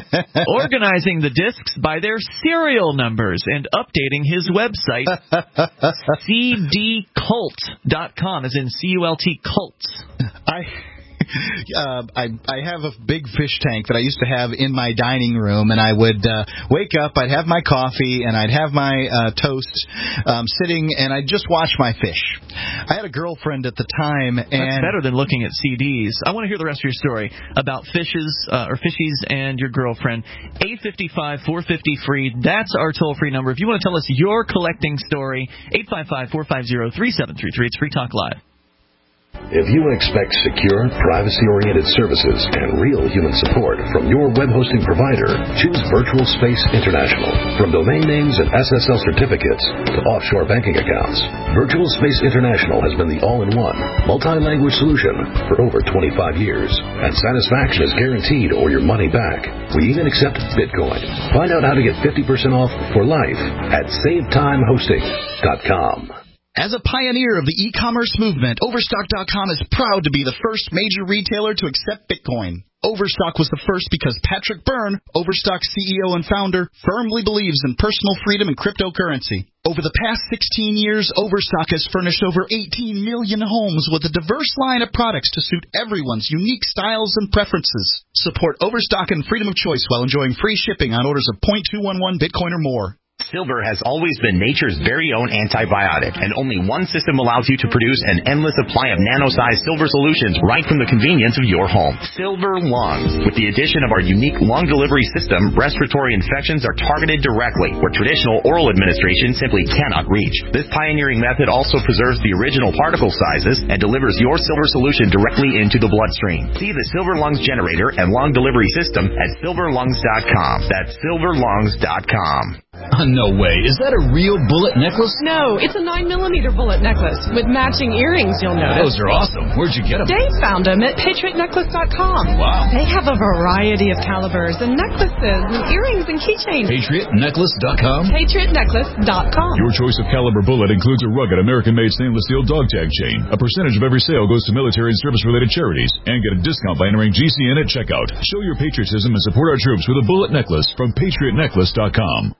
organizing the discs by their serial numbers, and updating his website, C D cult dot com, as in C U L T cults. I, uh, I I have a big fish tank that I used to have in my dining room, and I would uh, wake up, I'd have my coffee, and I'd have my uh, toast um, sitting, and I'd just watch my fish. I had a girlfriend at the time, and that's better than looking at C Ds. I want to hear the rest of your story about fishes uh, or fishies and your girlfriend. eight five five, four five zero, free. That's our toll-free number. If you want to tell us your collecting story, eight five five, four five zero, three seven three three. It's Free Talk Live. If you expect secure, privacy-oriented services and real human support from your web hosting provider, choose Virtual Space International. From domain names and S S L certificates to offshore banking accounts, Virtual Space International has been the all-in-one, multi-language solution for over twenty-five years, and satisfaction is guaranteed or your money back. We even accept Bitcoin. Find out how to get fifty percent off for life at save time hosting dot com. As a pioneer of the e-commerce movement, Overstock dot com is proud to be the first major retailer to accept Bitcoin. Overstock was the first because Patrick Byrne, Overstock's C E O and founder, firmly believes in personal freedom and cryptocurrency. Over the past sixteen years, Overstock has furnished over eighteen million homes with a diverse line of products to suit everyone's unique styles and preferences. Support Overstock and freedom of choice while enjoying free shipping on orders of zero point two one one Bitcoin or more. Silver has always been nature's very own antibiotic, and only one system allows you to produce an endless supply of nano-sized silver solutions right from the convenience of your home. Silver Lungs. With the addition of our unique lung delivery system, respiratory infections are targeted directly, where traditional oral administration simply cannot reach. This pioneering method also preserves the original particle sizes and delivers your silver solution directly into the bloodstream. See the Silver Lungs generator and lung delivery system at silver lungs dot com. That's silver lungs dot com. Uh, no way. Is that a real bullet necklace? No, it's a nine millimeter bullet necklace with matching earrings, you'll notice. Those are awesome. Where'd you get them? Dave found them at patriot necklace dot com. Wow. They have a variety of calibers and necklaces and earrings and keychains. patriot necklace dot com? patriot necklace dot com. Your choice of caliber bullet includes a rugged American-made stainless steel dog tag chain. A percentage of every sale goes to military and service-related charities. And get a discount by entering G C N at checkout. Show your patriotism and support our troops with a bullet necklace from patriot necklace dot com.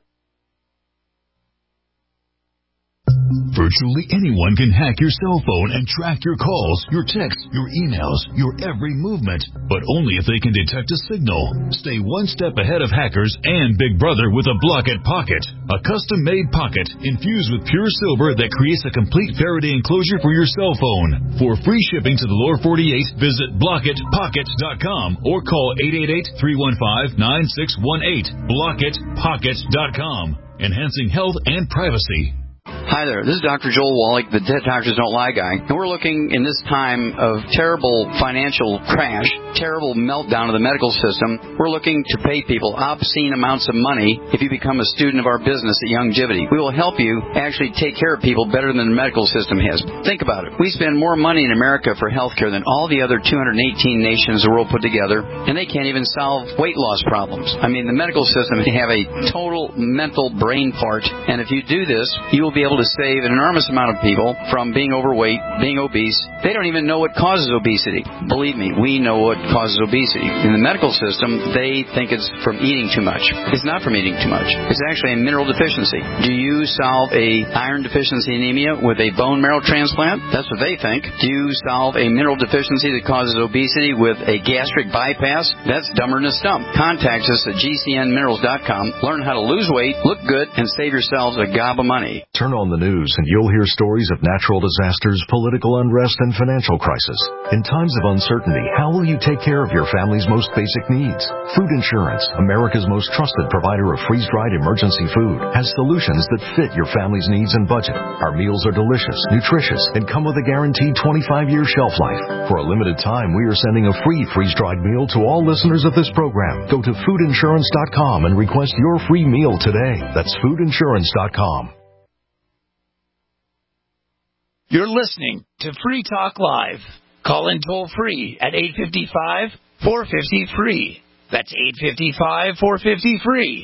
Virtually anyone can hack your cell phone and track your calls, your texts, your emails, your every movement, but only if they can detect a signal. Stay one step ahead of hackers and Big Brother with a Blockit Pocket, a custom-made pocket infused with pure silver that creates a complete Faraday enclosure for your cell phone. For free shipping to the lower forty-eight, visit blockit pocket dot com or call eight eight eight, three one five, nine six one eight. blockit pocket dot com, enhancing health and privacy. Hi there, this is Doctor Joel Wallach, the Dead Doctors Don't Lie guy, and we're looking in this time of terrible financial crash, terrible meltdown of the medical system, we're looking to pay people obscene amounts of money if you become a student of our business at Youngevity. We will help you actually take care of people better than the medical system has. Think about it. We spend more money in America for health care than all the other two hundred eighteen nations of the world put together, and they can't even solve weight loss problems. I mean, the medical system can have a total mental brain fart, and if you do this, you will be able to save an enormous amount of people from being overweight, being obese. They don't even know what causes obesity. Believe me, we know what causes obesity. In the medical system, they think it's from eating too much. It's not from eating too much. It's actually a mineral deficiency. Do you solve a iron deficiency anemia with a bone marrow transplant? That's what they think. Do you solve a mineral deficiency that causes obesity with a gastric bypass? That's dumber than a stump. Contact us at G C N minerals dot com. Learn how to lose weight, look good, and save yourselves a gob of money. Turn on the news and you'll hear stories of natural disasters, political unrest, and financial crisis. In times of uncertainty, how will you take care of your family's most basic needs? Food Insurance, America's most trusted provider of freeze-dried emergency food, has solutions that fit your family's needs and budget. Our meals are delicious, nutritious, and come with a guaranteed twenty-five year shelf life. For a limited time, we are sending a free freeze-dried meal to all listeners of this program. Go to food insurance dot com and request your free meal today. That's food insurance dot com. You're listening to Free Talk Live. Call in toll free at eight five five, four five zero, free. That's eight five five, four five zero, free.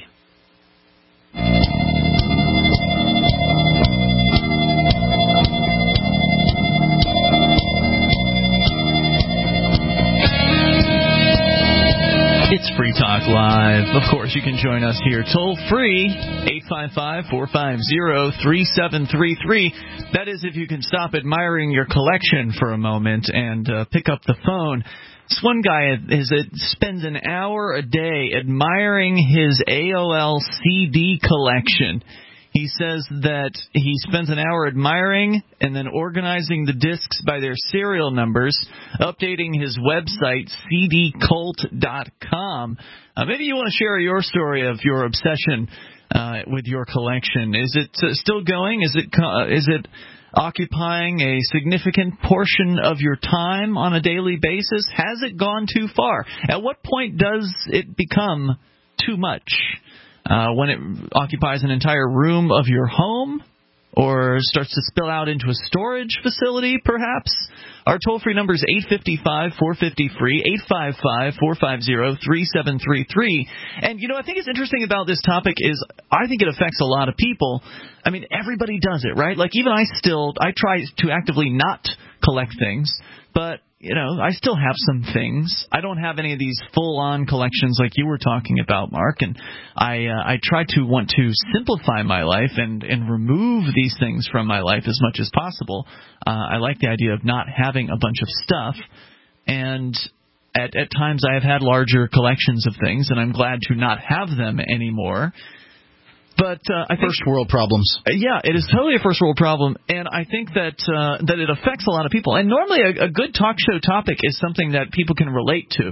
It's Free Talk Live. Of course, you can join us here toll free, eight five five, four five zero, three seven three three. That is if you can stop admiring your collection for a moment and uh, pick up the phone. This one guy is it spends an hour a day admiring his A O L C D collection. He says that he spends an hour admiring and then organizing the discs by their serial numbers, updating his website, c d cult dot com. Uh, maybe you want to share your story of your obsession uh, with your collection. Is it uh, still going? Is it uh, is it occupying a significant portion of your time on a daily basis? Has it gone too far? At what point does it become too much? Uh, when it occupies an entire room of your home, or starts to spill out into a storage facility, perhaps? Our toll-free number is eight five five, four five zero, free, eight five five, four five zero, three seven three three. And, you know, I think it's interesting about this topic is I think it affects a lot of people. I mean, everybody does it, right? Like, even I still, I try to actively not collect things, but you know, I still have some things. I don't have any of these full-on collections like you were talking about, Mark, and I uh, I try to want to simplify my life and, and remove these things from my life as much as possible. Uh, I like the idea of not having a bunch of stuff, and at, at times I have had larger collections of things, and I'm glad to not have them anymore. But uh, I think first world problems. Yeah, it is totally a first world problem, and I think that uh, that it affects a lot of people. And normally, a, a good talk show topic is something that people can relate to.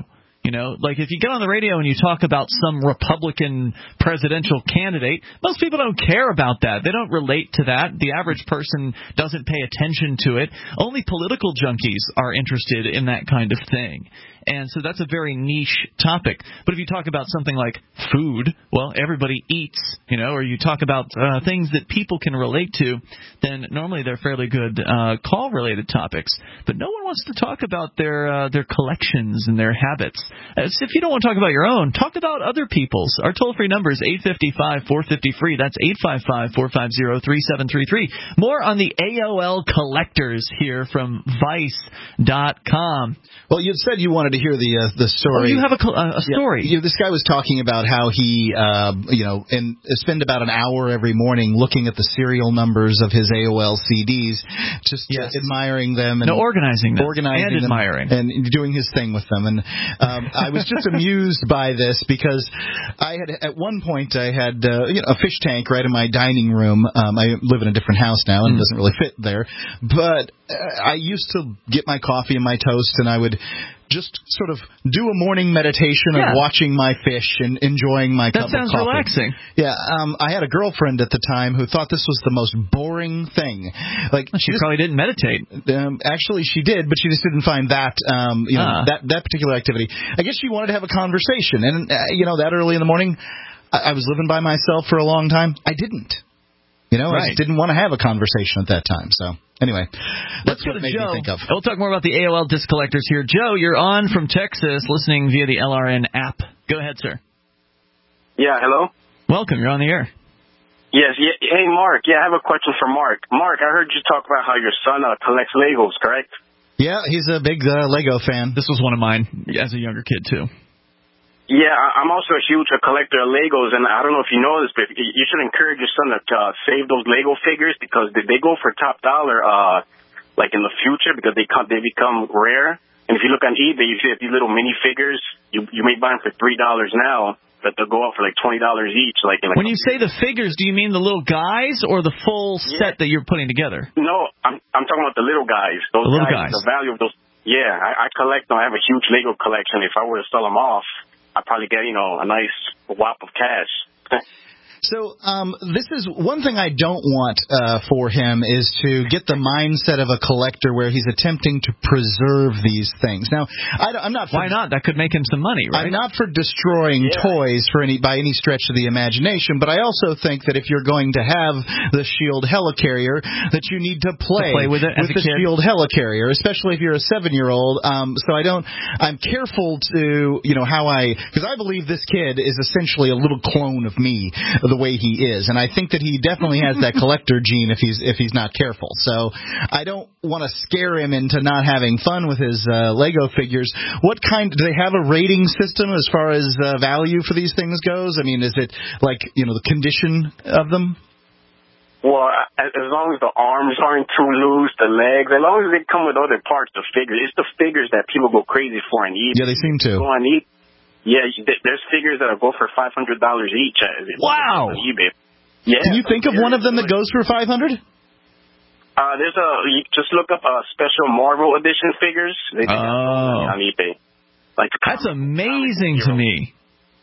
You know, like if you get on the radio and you talk about some Republican presidential candidate, most people don't care about that. They don't relate to that. The average person doesn't pay attention to it. Only political junkies are interested in that kind of thing. And so that's a very niche topic. But if you talk about something like food, well, everybody eats, you know, or you talk about uh, things that people can relate to, then normally they're fairly good uh, call-related topics. But no one wants to talk about their uh, their collections and their habits. As if you don't want to talk about your own, talk about other people's. Our toll-free number is eight five five, four five zero, free. That's eight five five, four five zero, three seven three three. More on the A O L collectors here from Vice dot com. Well, you said you wanted to hear the uh, the story. Oh, you have a, uh, a story. Yeah, you know, this guy was talking about how he, uh, you know, and spend about an hour every morning looking at the serial numbers of his A O L C Ds, just yes. admiring them and no, organizing them, organizing and them admiring, and doing his thing with them. And um, I was just amused by this because I had at one point I had uh, you know, a fish tank right in my dining room. Um, I live in a different house now, and mm. it doesn't really fit there, but uh, I used to get my coffee and my toast, and I would just sort of do a morning meditation yeah. of watching my fish and enjoying my that cup of coffee. That sounds relaxing. Yeah, um, I had a girlfriend at the time who thought this was the most boring thing. Like well, she, she just, probably didn't meditate. Um, actually, she did, but she just didn't find that um, you know uh. that that particular activity. I guess she wanted to have a conversation, and uh, you know that early in the morning, I, I was living by myself for a long time. I didn't. You know, right. I just didn't want to have a conversation at that time. So, anyway, let's go to Joe. We'll talk more about the A O L disc collectors here. Joe, you're on from Texas, listening via the L R N app. Go ahead, sir. Yeah, hello? Welcome. You're on the air. Yes. Yeah, hey, Mark. Yeah, I have a question for Mark. Mark, I heard you talk about how your son uh, collects Legos, correct? Yeah, he's a big uh, Lego fan. This was one of mine as a younger kid, too. Yeah, I'm also a huge collector of Legos, and I don't know if you know this, but you should encourage your son to uh, save those Lego figures because they, they go for top dollar, uh, like in the future, because they come, they become rare. And if you look on eBay, you see these little mini figures. You you may buy them for three dollars now, but they'll go up for like twenty dollars each. Like, in like when you say the figures, do you mean the little guys or the full yeah. set that you're putting together? No, I'm I'm talking about the little guys. Those the little guys, guys. The value of those. Yeah, I, I collect them. I have a huge Lego collection. If I were to sell them off, I'd probably get, you know, a nice whop of cash. So um, this is one thing I don't want uh, for him is to get the mindset of a collector where he's attempting to preserve these things. Now, I, I'm not. For, Why not? That could make him some money, right? I'm not for destroying yeah. toys for any by any stretch of the imagination, but I also think that if you're going to have the Shield helicarrier, that you need to play, to play with it with as the a kid. Shield helicarrier, especially if you're a seven-year-old. Um, so I don't. I'm careful to, you know, how I because I believe this kid is essentially a little clone of me. The way he is, and I think that he definitely has that collector gene if he's if he's not careful. So I don't want to scare him into not having fun with his uh, Lego figures. What kind do they have a rating system as far as uh, value for these things goes? I mean, is it like, you know, the condition of them? Well, as long as the arms aren't too loose, the legs, as long as they come with other parts of figures, it's the figures that people go crazy for on eBay. Yeah, they seem to. Go on eBay. Yeah, there's figures that go for five hundred dollars each. Wow. On eBay. Yeah. Can you think of one of them that goes for five hundred dollars? Uh, there's a, you just look up uh, special Marvel edition figures. They oh. on eBay. Like That's amazing to me.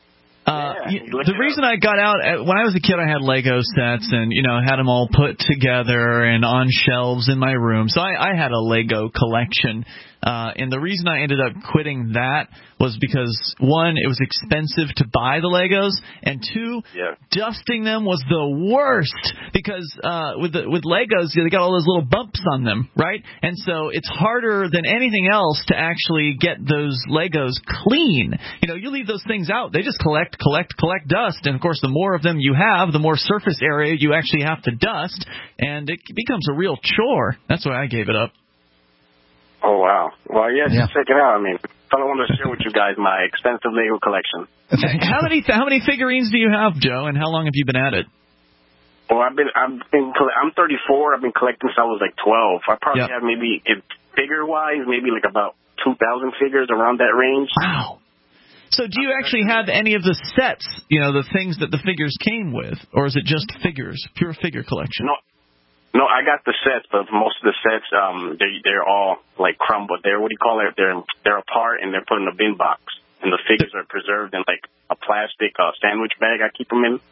Uh, yeah, the reason I got out, when I was a kid, I had Lego sets and, you know, had them all put together and on shelves in my room. So I, I had a Lego collection. Uh, and the reason I ended up quitting that was because, one, it was expensive to buy the Legos, and two, yeah. dusting them was the worst because uh, with the, with Legos, they got all those little bumps on them, right? And so it's harder than anything else to actually get those Legos clean. You know, you leave those things out, they just collect, collect, collect dust, and of course, the more of them you have, the more surface area you actually have to dust, and it becomes a real chore. That's why I gave it up. Oh, wow. Well, yeah, yeah. just check it out. I mean, I don't want to share with you guys my extensive Lego collection. how many how many figurines do you have, Joe, and how long have you been at it? Well, I've been, I've been, I'm thirty-four. I've been collecting since I was like twelve. I probably yep. have maybe, figure-wise, maybe like about two thousand figures around that range. Wow. So do you actually have any of the sets, you know, the things that the figures came with, or is it just figures, pure figure collection? No. No, I got the sets, but most of the sets, um, they they're all like crumbled. They're what do you call it? They're they're apart and they're put in a bin box. and the figures are preserved in like a plastic uh, sandwich bag I keep them in.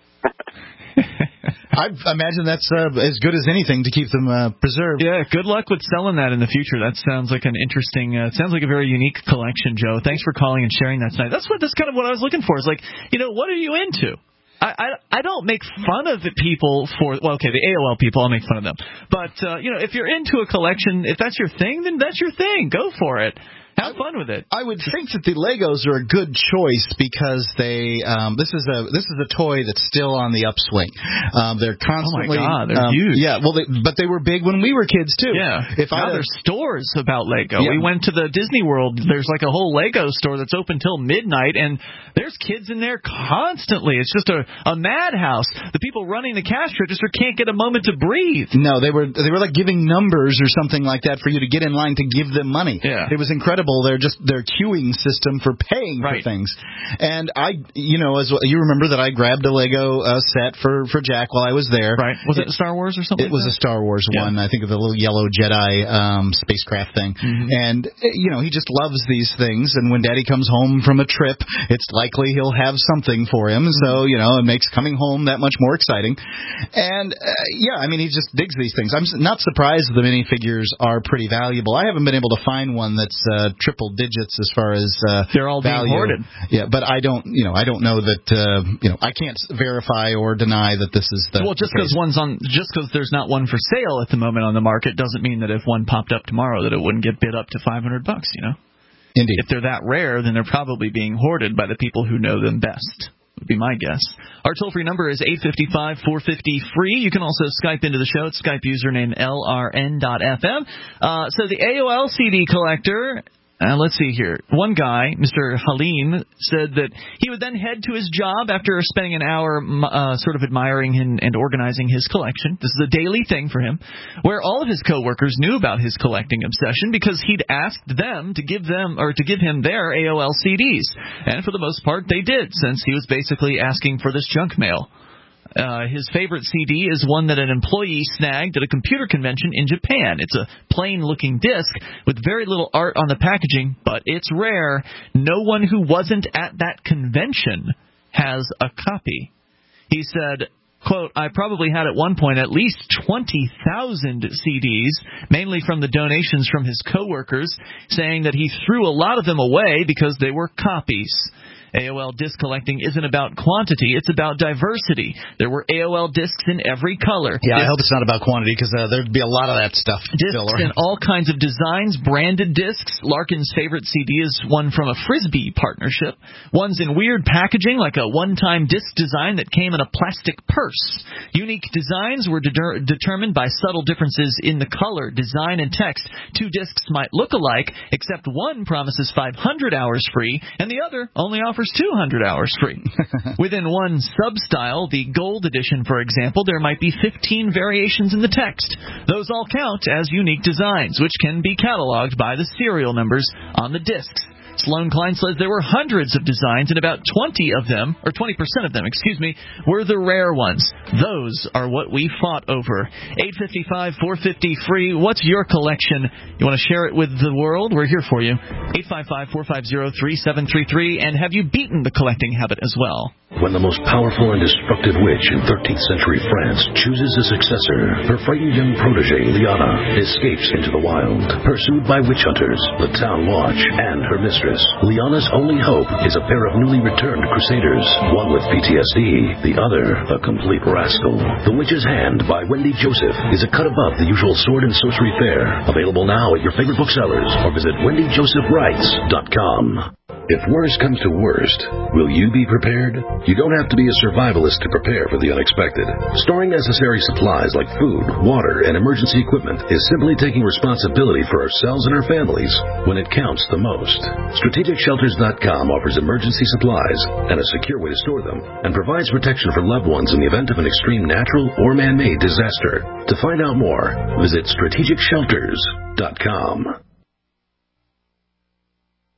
I imagine that's uh, as good as anything to keep them uh, preserved. Yeah, good luck with selling that in the future. That sounds like an interesting, uh, sounds like a very unique collection, Joe. Thanks for calling and sharing that tonight. That's what that's kind of what I was looking for. Is like, you know, what are you into? I, I I don't make fun of the people for, well, okay, the A O L people, I'll make fun of them. But, uh, you know, if you're into a collection, if that's your thing, then that's your thing. Go for it. Have fun with it. I would think that the Legos are a good choice because they um, this is a this is a toy that's still on the upswing. Um, they're constantly. Oh my God, they're um, huge. Yeah, well, they, but they were big when we were kids too. Yeah. If now I there's stores about Lego. Yeah. We went to the Disney World. There's like a whole Lego store that's open till midnight, and there's kids in there constantly. It's just a a madhouse. The people running the cash register can't get a moment to breathe. No, they were they were like giving numbers or something like that for you to get in line to give them money. Yeah. It was incredible. They're just they're queuing system for paying right. for things. And I, you know, as you remember that I grabbed a Lego uh, set for, for Jack while I was there. Right. Was it, it Star Wars or something? It was like a Star Wars yeah. one. I think of the little yellow Jedi um, spacecraft thing. Mm-hmm. And, you know, he just loves these things. And when Daddy comes home from a trip, it's likely he'll have something for him. Mm-hmm. So, you know, it makes coming home that much more exciting. And, uh, yeah, I mean, he just digs these things. I'm not surprised the minifigures are pretty valuable. I haven't been able to find one that's uh, triple digits as far as uh, they're all value. being hoarded. Yeah, but I don't, you know, I don't know that, uh, you know, I can't verify or deny that this is the. Well, just because one's on, just because there's not one for sale at the moment on the market doesn't mean that if one popped up tomorrow that it wouldn't get bid up to five hundred bucks. You know. Indeed. If they're that rare, then they're probably being hoarded by the people who know them best. Would be my guess. Our toll-free number is eight five five, four five zero, free. You can also Skype into the show. It's Skype username L R N dot F M. Uh, so the A O L C D collector. Uh, let's see here. One guy, Mister Halim, said that he would then head to his job after spending an hour uh, sort of admiring and, and organizing his collection. This is a daily thing for him, where all of his coworkers knew about his collecting obsession because he'd asked them to give them or to give him their A O L C Ds, and for the most part they did, since he was basically asking for this junk mail. Uh, his favorite C D is one that an employee snagged at a computer convention in Japan. It's a plain-looking disc with very little art on the packaging, but it's rare. No one who wasn't at that convention has a copy. He said, quote, I probably had at one point at least twenty thousand C Ds, mainly from the donations from his coworkers, saying that he threw a lot of them away because they were copies. A O L disc collecting isn't about quantity, it's about diversity. There were A O L discs in every color. Yeah, discs, I hope it's not about quantity because uh, there'd be a lot of that stuff. Discs in all kinds of designs, branded discs. Larkin's favorite C D is one from a Frisbee partnership. One's in weird packaging, like a one-time disc design that came in a plastic purse. Unique designs were de- determined by subtle differences in the color, design, and text. Two discs might look alike, except one promises five hundred hours free, and the other only offers two hundred hours free. Within one sub-style, the gold edition, for example, there might be fifteen variations in the text. Those all count as unique designs, which can be cataloged by the serial numbers on the discs. Sloan Klein says there were hundreds of designs, and about twenty of them, or twenty percent of them, excuse me, were the rare ones. Those are what we fought over. eight five five, four five zero, free. What's your collection? You want to share it with the world? We're here for you. eight five five, four five zero, three seven three three. And have you beaten the collecting habit as well? When the most powerful and destructive witch in thirteenth century France chooses a successor, her frightened young protege, Liana, escapes into the wild. Pursued by witch hunters, the town watch, and her mistress, Liana's only hope is a pair of newly returned crusaders, one with P T S D, the other a complete rascal. The Witch's Hand by Wendy Joseph is a cut above the usual sword and sorcery fare. Available now at your favorite booksellers or visit wendy joseph writes dot com. If worst comes to worst, will you be prepared? You don't have to be a survivalist to prepare for the unexpected. Storing necessary supplies like food, water, and emergency equipment is simply taking responsibility for ourselves and our families when it counts the most. strategic shelters dot com offers emergency supplies and a secure way to store them, and provides protection for loved ones in the event of an extreme natural or man-made disaster. To find out more, visit strategic shelters dot com.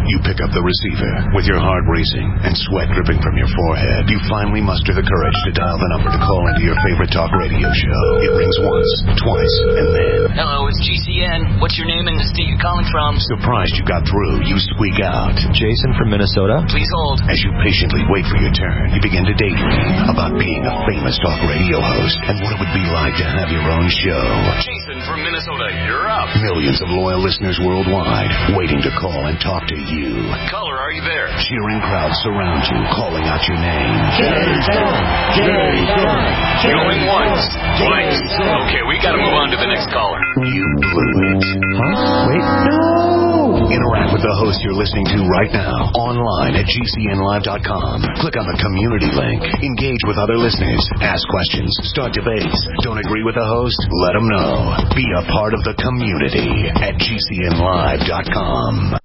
You pick up the receiver with your heart racing and sweat dripping from your forehead. You finally muster the courage to dial the number to call into your favorite talk radio show. It rings once, twice, and then... Hello, it's G C N. What's your name and the state you're calling from? Surprised you got through, you squeak out. Jason from Minnesota. Please hold. As you patiently wait for your turn, you begin to daydream about being a famous talk radio host and what it would be like to have your own show. Jason from Minnesota, you're up. Millions of loyal listeners worldwide waiting to call and talk to you. Caller, are you there? Cheering crowds surround you, calling out your name. Jason! Jason! Going once, twice. Okay, we gotta move on to the next caller. You blew it. Huh? Wait, no! Interact with the host you're listening to right now, online at G C N live dot com. Click on the community link. Engage with other listeners. Ask questions. Start debates. Don't agree with the host? Let them know. Be a part of the community at G C N live dot com.